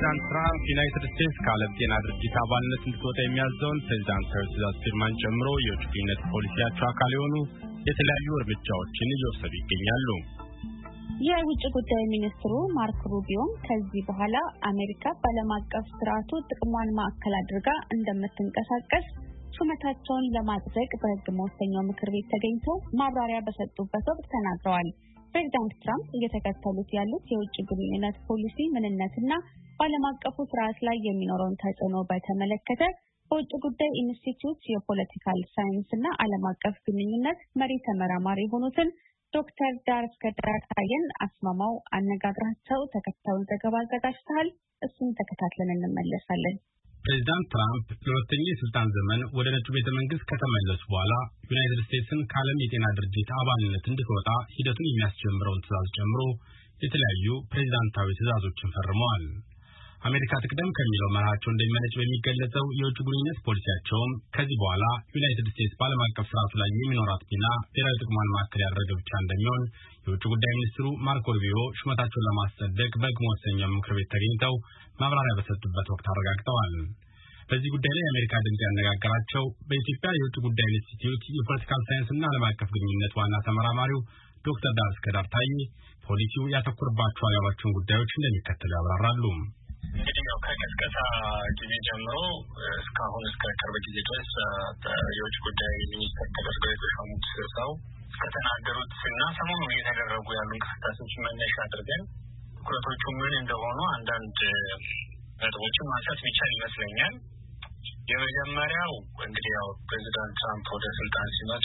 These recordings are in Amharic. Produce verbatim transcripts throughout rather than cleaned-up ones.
ፕሬዚዳንት ትራምፕ ዩናይትድ ስቴትስ ከዓለም ጤና ድርጅት አባልነት እንድትወጣ የሚያዘውን ፕሬዚዳንታዊ ትዕዛዝ ፊርማን ጨምሮ የውጭ ግንኙነት ፖሊሲያቸው አካል የሆኑ የተለያዩ እርምጃዎችን እየወሰዱ ይገኛሉ። የውጭ ጉዳይ ሚኒስትሩ ማርክ ሩቢዮም ከዚህ በኋላ አሜሪካ በዓለም አቀፍ ስርዓቱ ጥቅሟን ማዕከል አድርጋ እንደምትንቀሳቀስ ሹመታቸውን ለማጽደቅ በሕግ መወሰኛው ምክር ቤት ተገኝተው ማብራሪያ በሰጡበት ወቅት ተናግረዋል። ፕሬዚዳንት ትራምፕ እየተከተሉት ያሉት የውጭ ግንኙነት ፖሊሲ ምንነትና በዓለም አቀፉ ስርዓት ላይ የሚኖረውን ተጽዕኖ በተመለከተ በውጭ ጉዳይ ኢንስቲትዩት የፖለቲካል ሳይንስና ዓለም አቀፍ ግንኙነት መሪ ተመራማሪ የሆኑትን ዶክተር ዳርስከዳር ታየን አስማማው አነጋግራቸው ተከታዩን ዘገባ አዘጋጅተዋል። እሱን ተከታትለን እንመለሳለን። ፕሬዚዳንት ትራምፕ ለሁለተኛ የስልጣን ዘመን ወደ ነጩ ቤተ መንግስት ከተመለሱ በኋላ ዩናይትድ ስቴትስን ከዓለም የጤና ድርጅት አባልነት እንድትወጣ ሂደቱን የሚያስጀምረውን ትዕዛዝ ጨምሮ የተለያዩ ፕሬዚዳንታዊ ትዕዛዞችን ፈርመዋል። አሜሪካ ትቅደም ከሚለው መርሃቸው እንደሚመነጭ በሚገለጸው የውጭ ግንኙነት ፖሊሲያቸውም ከዚህ በኋላ ዩናይትድ ስቴትስ በዓለም አቀፍ ስርዓቱ ላይ የሚኖራት ሚና ብሔራዊ ጥቅሟን ማዕከል ያደረገ ብቻ እንደሚሆን የውጭ ጉዳይ ሚኒስትሩ ማርኮ ሩቢዮ ሹመታቸውን ለማስጸደቅ በሕግ መወሰኛው ምክር ቤት ተገኝተው ማብራሪያ በሰጡበት ወቅት አረጋግጠዋል። በዚህ ጉዳይ ላይ የአሜሪካ ድምጽ ያነጋገራቸው በኢትዮጵያ የውጭ ጉዳይ ኢንስቲትዩት የፖለቲካል ሳይንስና ዓለም አቀፍ ግንኙነት ዋና ተመራማሪው ዶክተር ዳርስከዳር ታዬ ፖሊሲው ያተኩርባቸዋል ያሏቸውን ጉዳዮች እንደሚከተለው ያብራራሉ። እንግዲህ ያው ከቀስቀሳ ጊዜ ጀምሮ እስካሁን እስከ ቅርብ ጊዜ ድረስ የውጭ ጉዳይ ሚኒስትር ተደርገው የተሾሙት ሰው ከተናገሩት እና ሰሞኑን እየተደረጉ ያሉ እንቅስቃሴዎች መነሻ አድርገን ትኩረቶቹ ምን እንደሆኑ አንዳንድ ነጥቦችን ማንሳት የሚቻል ይመስለኛል። የመጀመሪያው እንግዲህ ያው ፕሬዚዳንት ትራምፕ ወደ ስልጣን ሲመጡ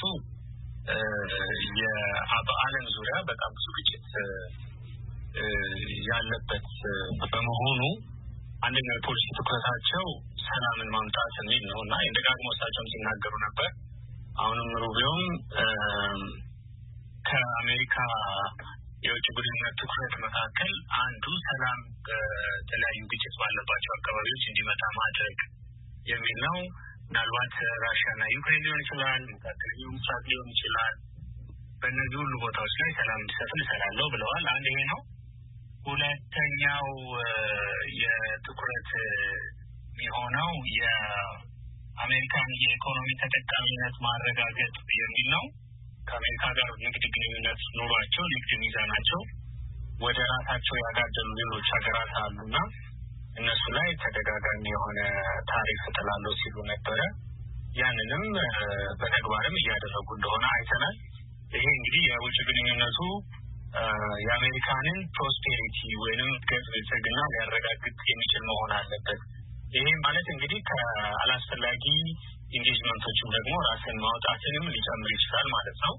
በዓለም ዙሪያ በጣም ብዙ ግጭት ያለበት በመሆኑ አንደኛው የፖሊሲ ትኩረታቸው ሰላምን ማምጣት የሚል ነው እና እንደጋግሞ እሳቸውም ሲናገሩ ነበር። አሁንም ሩቢዮም ከአሜሪካ የውጭ ግንኙነት ትኩረት መካከል አንዱ ሰላም በተለያዩ ግጭት ባለባቸው አካባቢዎች እንዲመጣ ማድረግ የሚል ነው። ምናልባት ራሽያና ዩክሬን ሊሆን ይችላል፣ መካከለኛው ምስራቅ ሊሆን ይችላል። በእነዚህ ሁሉ ቦታዎች ላይ ሰላም እንዲሰፍን እሰራለሁ ብለዋል። አንድ ይሄ ነው። ሁለተኛው የትኩረት የሚሆነው የአሜሪካን የኢኮኖሚ ተጠቃሚነት ማረጋገጥ የሚል ነው። ከአሜሪካ ጋር ንግድ ግንኙነት ኑሯቸው ንግድ ሚዛናቸው ወደ ራሳቸው ያጋደሉ ሌሎች ሀገራት አሉና እነሱ ላይ ተደጋጋሚ የሆነ ታሪፍ እጥላለሁ ሲሉ ነበረ። ያንንም በተግባርም እያደረጉ እንደሆነ አይተናል። ይሄ እንግዲህ የውጭ ግንኙነቱ የአሜሪካንን ፕሮስፔሪቲ ወይንም ብልጽግና ሊያረጋግጥ የሚችል መሆን አለበት። ይሄ ማለት እንግዲህ ከአላስፈላጊ ኢንጌጅመንቶችም ደግሞ ራስን ማውጣትንም ሊጨምር ይችላል ማለት ነው።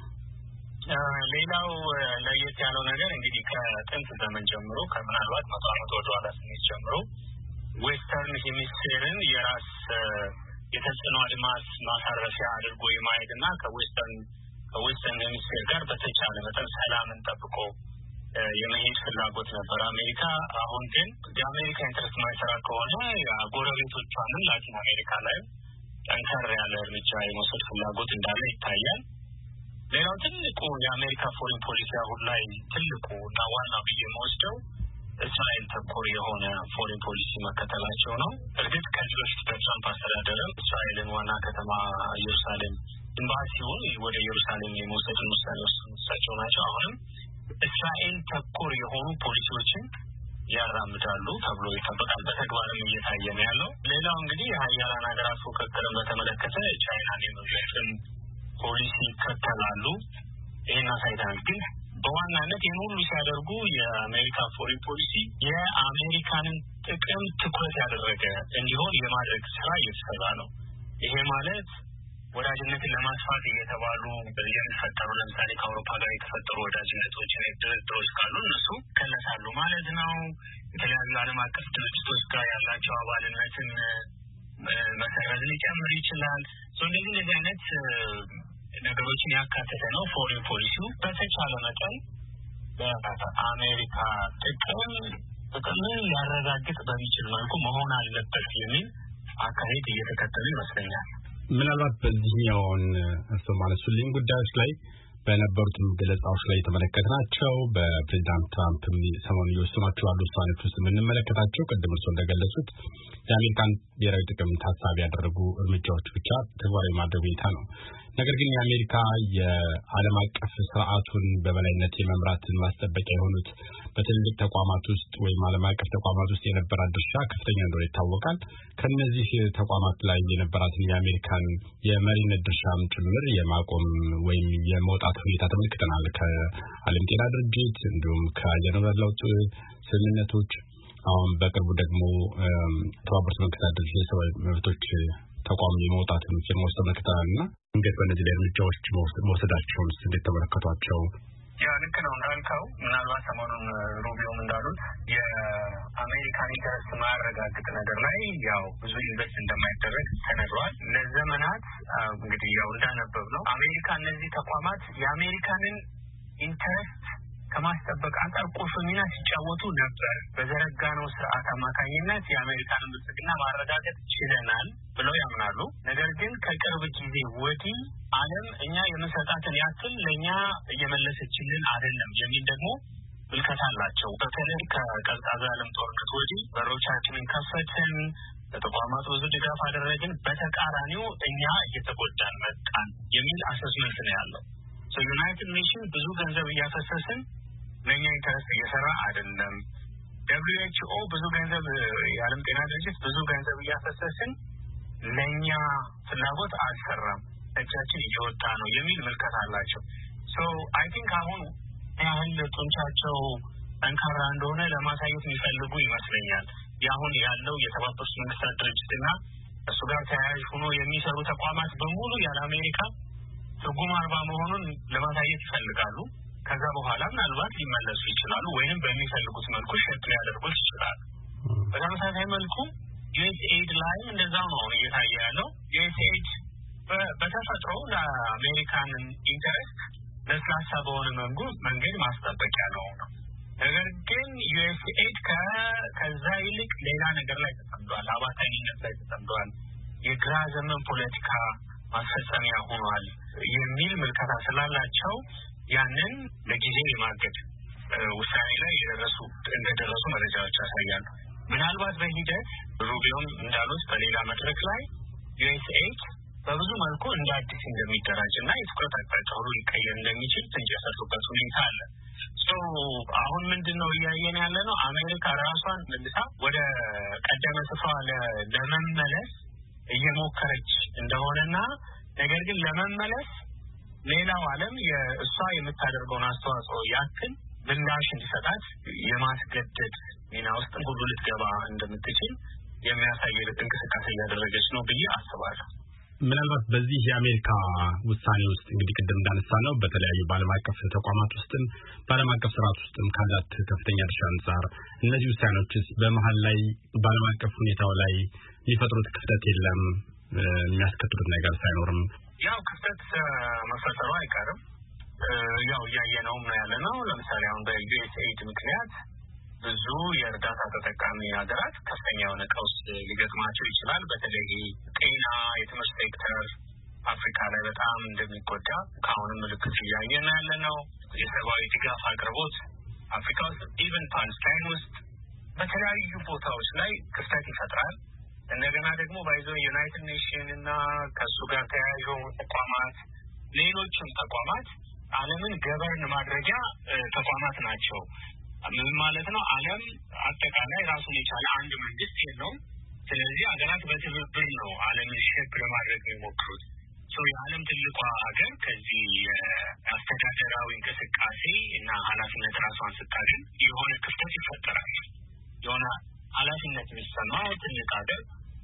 ሌላው ለየት ያለው ነገር እንግዲህ ከጥንት ዘመን ጀምሮ ከምናልባት መቶ ዓመት ወደ ኋላ ስንሄድ ጀምሮ ዌስተርን ሄሚስፌርን የራስ የተጽዕኖ አድማስ ማሳረፊያ አድርጎ የማየት እና ከዌስተርን ከዌስተርን ሄሚስፌር ጋር በተቻለ መጠን ሰላምን ጠብቆ የመሄድ ፍላጎት ነበር አሜሪካ። አሁን ግን የአሜሪካ ኢንትረስት ማይሰራ ከሆነ ጎረቤቶቿንም ላቲን አሜሪካ ላይ ጠንከር ያለ እርምጃ የመውሰድ ፍላጎት እንዳለ ይታያል። ሌላው ትልቁ የአሜሪካ ፎሬን ፖሊሲ አሁን ላይ ትልቁ እና ዋናው ብዬ የምወስደው እስራኤል ተኮር የሆነ ፎሬን ፖሊሲ መከተላቸው ነው። እርግጥ ከዚህ በፊት በትራምፕ አስተዳደርም እስራኤልን ዋና ከተማ ኢየሩሳሌም ኤምባሲውን ወደ ኢየሩሳሌም የመውሰድን ውሳኔ ወሰኑ ናቸው። አሁንም እስራኤል ተኮር የሆኑ ፖሊሲዎችን ያራምዳሉ ተብሎ ይጠበቃል። በተግባርም እየታየ ነው ያለው። ሌላው እንግዲህ የሀያላን ሀገራት ፉክክርን በተመለከተ ቻይናን የመግለጽን ፖሊሲ ይከተላሉ። ይህን አሳይተናል። ግን በዋናነት ይህን ሁሉ ሲያደርጉ የአሜሪካ ፎሬን ፖሊሲ የአሜሪካንን ጥቅም ትኩረት ያደረገ እንዲሆን የማድረግ ስራ እየተሰራ ነው። ይሄ ማለት ወዳጅነትን ለማስፋት እየተባሉ የሚፈጠሩ ለምሳሌ ከአውሮፓ ጋር የተፈጠሩ ወዳጅነቶች፣ ድርድሮች ካሉ እነሱ ከለሳሉ ማለት ነው። የተለያዩ ዓለም አቀፍ ድርጅቶች ጋር ያላቸው አባልነትን መሰረዝ ሊጨምር ይችላል። እንደዚህ እንደዚህ አይነት ነገሮችን ያካተተ ነው ፎሬን ፖሊሲው። በተቻለ መጠን በአሜሪካ ጥቅም ጥቅምን ሊያረጋግጥ በሚችል መልኩ መሆን አለበት የሚል አካሄድ እየተከተሉ ይመስለኛል። ምናልባት በዚህኛውን እሱ ማለሱልኝ ጉዳዮች ላይ በነበሩት ገለጻዎች ላይ የተመለከትናቸው በፕሬዝዳንት ትራምፕ ሰሞኑን የወሰኗቸው ያሉ ውሳኔዎች ውስጥ የምንመለከታቸው ቅድም እርስዎ እንደገለጹት የአሜሪካን ብሔራዊ ጥቅም ታሳቢ ያደረጉ እርምጃዎች ብቻ ተግባራዊ ማድረግ ሁኔታ ነው። ነገር ግን የአሜሪካ የዓለም አቀፍ ስርዓቱን በበላይነት የመምራትን ማስጠበቂያ የሆኑት በትልልቅ ተቋማት ውስጥ ወይም ዓለም አቀፍ ተቋማት ውስጥ የነበራት ድርሻ ከፍተኛ እንደሆነ ይታወቃል። ከነዚህ ተቋማት ላይ የነበራትን የአሜሪካን የመሪነት ድርሻም ጭምር የማቆም ወይም የመውጣት ሁኔታ ተመልክተናል። ከዓለም ጤና ድርጅት እንዲሁም ከአየር ንብረት ለውጥ ስምምነቶች አሁን በቅርቡ ደግሞ ተባበሩት መንግስታት ድርጅት የሰብአዊ መብቶች ተቋም የመውጣትን ፊርማዎች ተመልክተናልና እንዴት በእነዚህ ላይ እርምጃዎች መውሰዳቸውን እንዴት ተመለከቷቸው? ያ ልክ ነው እንዳልከው ምናልባት ሰሞኑን ሩቢዮም እንዳሉት የአሜሪካን ኢንተረስት ማረጋገጥ ነገር ላይ ያው ብዙ ኢንቨስት እንደማይደረግ ተነግሯል። ለዘመናት እንግዲህ ያው እንዳነበብ ነው አሜሪካ እነዚህ ተቋማት የአሜሪካንን ኢንተረስት ከማስጠበቅ አንጻር ቁልፍ ሚና ሲጫወቱ ነበር። በዘረጋነው ስርዓት አማካኝነት የአሜሪካንን ብልጽግና ማረጋገጥ ችለናል ብለው ያምናሉ። ነገር ግን ከቅርብ ጊዜ ወዲህ ዓለም እኛ የምንሰጣትን ያክል ለእኛ እየመለሰችልን አይደለም የሚል ደግሞ ምልከታ አላቸው። በተለይ ከቀዝቃዛ ዓለም ጦርነት ወዲህ በሮቻችንን ከፈትን፣ ለተቋማት ብዙ ድጋፍ አደረግን፣ በተቃራኒው እኛ እየተጎዳን መጣን የሚል አሰስመንት ነው ያለው። ዩናይትድ ኔሽን ብዙ ገንዘብ እያፈሰስን ለእኛ ኢንተረስት እየሰራ አይደለም። ደብሊው ኤች ኦ ብዙ ገንዘብ የዓለም ጤና ድርጅት ብዙ ገንዘብ እያፈሰስን ለእኛ ፍላጎት አልሰራም፣ እጃችን እየወጣ ነው የሚል ምልከታ አላቸው። ሶ አይ ቲንክ አሁን ያህል ጡንቻቸው ጠንካራ እንደሆነ ለማሳየት የሚፈልጉ ይመስለኛል። የአሁን ያለው የተባበሩት መንግስታት ድርጅትና እሱ ጋር ተያያዥ ሆኖ የሚሰሩ ተቋማት በሙሉ ያለ አሜሪካ ትርጉም አልባ መሆኑን ለማሳየት ይፈልጋሉ። ከዛ በኋላ ምናልባት ሊመለሱ ይችላሉ ወይንም በሚፈልጉት መልኩ ሸጥ ሊያደርጉት ይችላሉ። በተመሳሳይ መልኩ ዩኤስኤድ ላይም እንደዛው ነው እየታየ ያለው። ዩኤስኤድ በተፈጥሮ ለአሜሪካንን ኢንተረስት ለስላሳ በሆነ መንገድ ማስጠበቂያ ነው ነው። ነገር ግን ዩኤስኤድ ከዛ ይልቅ ሌላ ነገር ላይ ተጠምዷል፣ አባታኝነት ላይ ተጠምዷል፣ የግራ ዘመን ፖለቲካ ማስፈጸሚያ ሆኗል የሚል ምልከታ ስላላቸው ያንን ለጊዜ የማገድ ውሳኔ ላይ የደረሱ እንደደረሱ መረጃዎች ያሳያሉ። ምናልባት በሂደት ሩቢዮም እንዳሉት በሌላ መድረክ ላይ ዩኤስኤድ በብዙ መልኩ እንደ አዲስ እንደሚደራጅ እና የትኩረት አቅጣጫ ሁሉ ሊቀየር እንደሚችል ፍንጭ የሰጡበት ሁኔታ አለ። አሁን ምንድን ነው እያየን ያለ ነው? አሜሪካ ራሷን መልሳ ወደ ቀደመ ስፍራ ለመመለስ እየሞከረች እንደሆነና ነገር ግን ለመመለስ ሌላው ዓለም የእሷ የምታደርገውን አስተዋጽኦ ያክል ምላሽ እንዲሰጣት የማስገደድ ሚና ውስጥ ሁሉ ልትገባ እንደምትችል የሚያሳይ እንቅስቃሴ እያደረገች ነው ብዬ አስባለሁ። ምናልባት በዚህ የአሜሪካ ውሳኔ ውስጥ እንግዲህ ቅድም እንዳነሳ ነው በተለያዩ በዓለም አቀፍ ተቋማት ውስጥም በዓለም አቀፍ ስርዓት ውስጥም ካላት ከፍተኛ ድርሻ አንጻር እነዚህ ውሳኔዎችስ በመሀል ላይ በዓለም አቀፍ ሁኔታው ላይ የሚፈጥሩት ክፍተት የለም? የሚያስከትሉት ነገር ሳይኖርም ያው ክፍተት መፈጠሩ አይቀርም። ያው እያየነውም ነው ያለ ነው። ለምሳሌ አሁን በዩኤስኤድ ምክንያት ብዙ የእርዳታ ተጠቃሚ ሀገራት ከፍተኛ የሆነ ቀውስ ሊገጥማቸው ይችላል። በተለይ ጤና፣ የትምህርት ሴክተር አፍሪካ ላይ በጣም እንደሚጎዳ ከአሁንም ምልክት እያየን ያለ ነው። የሰብአዊ ድጋፍ አቅርቦት አፍሪካ ውስጥ ኢቨን ፓለስታይን ውስጥ በተለያዩ ቦታዎች ላይ ክፍተት ይፈጥራል። እንደገና ደግሞ ባይዞ ዩናይትድ ኔሽን እና ከሱ ጋር ተያይዞ ተቋማት ሌሎችም ተቋማት ዓለምን ገበርን ማድረጊያ ተቋማት ናቸው። ምን ማለት ነው? ዓለም አጠቃላይ ራሱን የቻለ አንድ መንግስት የለውም። ስለዚህ ሀገራት በትብብር ነው ዓለምን ሼፕ ለማድረግ የሚሞክሩት። የዓለም ትልቋ ሀገር ከዚህ አስተዳደራዊ እንቅስቃሴ እና ኃላፊነት ራሷን ስታገኝ የሆነ ክፍተት ይፈጠራል። የሆነ ኃላፊነት የሚሰማው ትልቅ ሀገር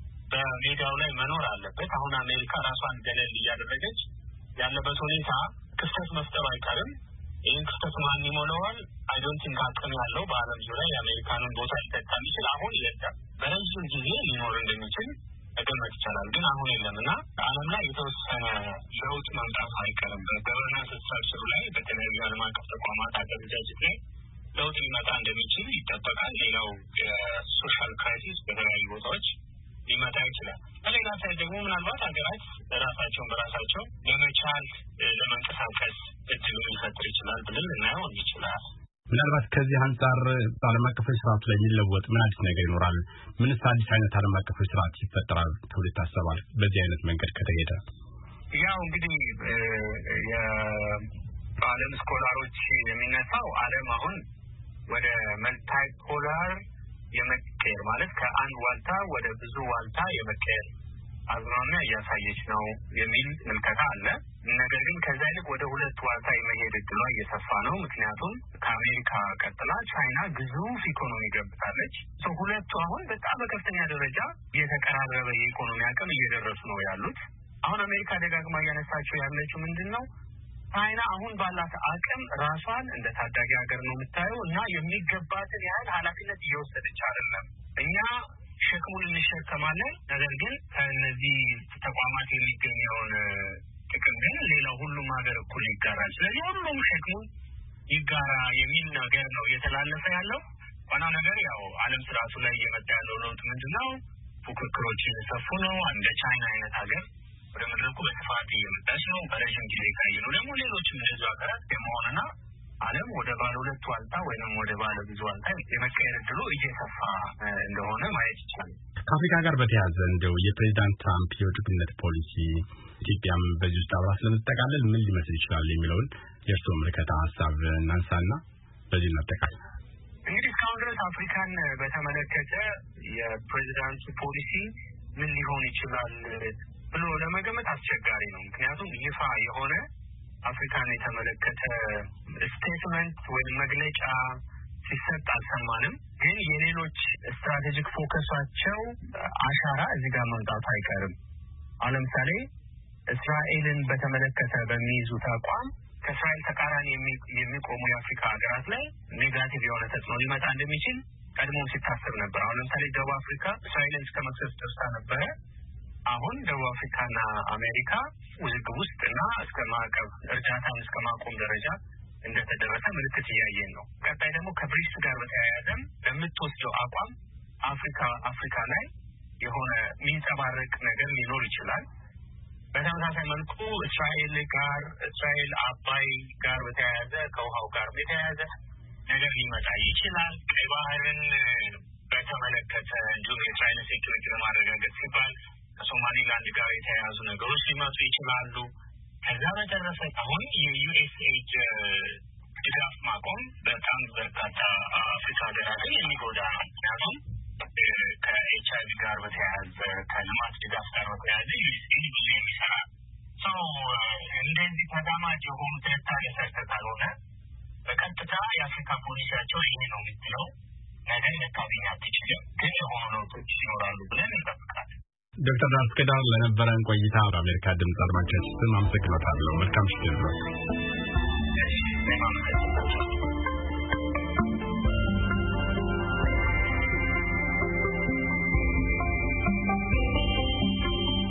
በሜዳው ላይ መኖር አለበት። አሁን አሜሪካ ራሷን ገለል እያደረገች ያለበት ሁኔታ ክፍተት መፍጠሩ አይቀርም። ይህን ክፍተት ማን ይሞላዋል? አይዶንቲንክ አቅም ያለው በዓለም ዙሪያ የአሜሪካንን ቦታ ሊተካ የሚችል አሁን የለም። በረዥም ጊዜ ሊኖር እንደሚችል መገመት ይቻላል፣ ግን አሁን የለም እና ዓለም ላይ የተወሰነ ለውጥ መምጣቱ አይቀርም። በገቨርናንስ ስትራክቸሩ ላይ በተለያዩ ዓለም አቀፍ ተቋማት አደረጃጀት ላይ ለውጥ ሊመጣ እንደሚችል ይጠበቃል። ሌላው የሶሻል ክራይሲስ በተለያዩ ቦታዎች ሊመጣ ይችላል። በሌላ ሳይድ ደግሞ ምናልባት ሀገራት ራሳቸውን በራሳቸው ለመቻል ለመንቀሳቀስ እድል ሊፈጥር ይችላል ብለን ልናየው ይችላል። ምናልባት ከዚህ አንጻር ዓለም አቀፍ ስርዓቱ ላይ የሚለወጥ ምን አዲስ ነገር ይኖራል? ምንስ አዲስ አይነት ዓለም አቀፍ ስርዓት ይፈጠራል ተብሎ ይታሰባል? በዚህ አይነት መንገድ ከተሄደ ያው እንግዲህ የዓለም ስኮላሮች የሚነሳው ዓለም አሁን ወደ መልታይ ፖላር የመቀየር ማለት ከአንድ ዋልታ ወደ ብዙ ዋልታ የመቀየር አዝማሚያ እያሳየች ነው የሚል ምልከታ አለ። ነገር ግን ከዛ ይልቅ ወደ ሁለት ዋልታ የመሄድ እድሏ እየሰፋ ነው። ምክንያቱም ከአሜሪካ ቀጥላ ቻይና ግዙፍ ኢኮኖሚ ገብታለች። ሰው ሁለቱ አሁን በጣም በከፍተኛ ደረጃ የተቀራረበ የኢኮኖሚ አቅም እየደረሱ ነው ያሉት። አሁን አሜሪካ ደጋግማ እያነሳቸው ያለችው ምንድን ነው? ቻይና አሁን ባላት አቅም ራሷን እንደ ታዳጊ ሀገር ነው የምታየው እና የሚገባትን ያህል ኃላፊነት እየወሰደች አይደለም። እኛ ሸክሙን እንሸከማለን፣ ነገር ግን ከእነዚህ ተቋማት የሚገኘውን ጥቅም ግን ሌላው ሁሉም ሀገር እኩል ይጋራል። ስለዚህ ሁሉም ሸክሙን ይጋራ የሚል ነገር ነው እየተላለፈ ያለው። ዋናው ነገር ያው ዓለም ስርዓቱ ላይ እየመጣ ያለው ለውጥ ምንድን ነው? ፉክክሮች እየሰፉ ነው። እንደ ቻይና አይነት ሀገር ወደ መድረኩ በስፋት እየመጣች ነው። በረዥም ጊዜ ካየ ነው ደግሞ ሌሎችም እንደዚሁ ሀገራት የመሆንና ዓለም ወደ ባለ ሁለት ዋልታ ወይም ወደ ባለ ብዙ ዋልታ የመቀየር እድሉ እየሰፋ እንደሆነ ማየት ይቻላል። ከአፍሪካ ጋር በተያያዘ እንደው የፕሬዚዳንት ትራምፕ የውጭ ግንኙነት ፖሊሲ ኢትዮጵያም በዚህ ውስጥ አብራ ስለምትጠቃለል ምን ሊመስል ይችላል የሚለውን የእርስዎ ምልከታ ሀሳብ እናንሳና በዚህ እናጠቃል። እንግዲህ እስካሁን ድረስ አፍሪካን በተመለከተ የፕሬዚዳንቱ ፖሊሲ ምን ሊሆን ይችላል ብሎ ለመገመት አስቸጋሪ ነው። ምክንያቱም ይፋ የሆነ አፍሪካን የተመለከተ ስቴትመንት ወይም መግለጫ ሲሰጥ አልሰማንም። ግን የሌሎች ስትራቴጂክ ፎከሳቸው አሻራ እዚህ ጋር መምጣቱ አይቀርም። አሁን ለምሳሌ እስራኤልን በተመለከተ በሚይዙት አቋም ከእስራኤል ተቃራኒ የሚቆሙ የአፍሪካ ሀገራት ላይ ኔጋቲቭ የሆነ ተጽዕኖ ሊመጣ እንደሚችል ቀድሞም ሲታሰብ ነበር። አሁን ለምሳሌ ደቡብ አፍሪካ እስራኤልን እስከ መክሰስ ደርሳ ነበረ። አሁን ደቡብ አፍሪካና አሜሪካ ውዝግብ ውስጥ እና እስከ ማዕቀብ እርዳታን እስከ ማቆም ደረጃ እንደተደረሰ ምልክት እያየን ነው። ቀጣይ ደግሞ ከብሪክስ ጋር በተያያዘም በምትወስደው አቋም አፍሪካ አፍሪካ ላይ የሆነ የሚንጸባረቅ ነገር ሊኖር ይችላል። በተመሳሳይ መልኩ እስራኤል ጋር እስራኤል አባይ ጋር በተያያዘ ከውሃው ጋር በተያያዘ ነገር ሊመጣ ይችላል። ቀይ ባህርን በተመለከተ እንዲሁም የእስራኤል ሴኩሪቲ ለማረጋገጥ ሲባል ከሶማሊላንድ ጋር የተያያዙ ነገሮች ሊመጡ ይችላሉ። ከዛ በተረፈ አሁን የዩኤስኤድ ድጋፍ ማቆም በጣም በርካታ አፍሪካ ሀገራትን የሚጎዳ ነው። ምክንያቱም ከኤች አይቪ ጋር በተያያዘ ከልማት ድጋፍ ጋር በተያያዘ ዩኤስኤድ ብዙ የሚሰራ ሰው እንደዚህ ተዛማጅ የሆኑ ትንታኔ ሰርተህ ካልሆነ በቀጥታ የአፍሪካ ፖሊሲያቸው ይሄ ነው የምትለው ነገር ልታገኝ አትችልም። ግን የሆኑ ለውጦች ይኖራሉ ብለን እንጠብቃለን። ዶክተር ዳስከዳር ለነበረን ቆይታ በአሜሪካ ድምፅ አድማጮች ስም አመሰግናለሁ። መልካም ምሽት ይሁን።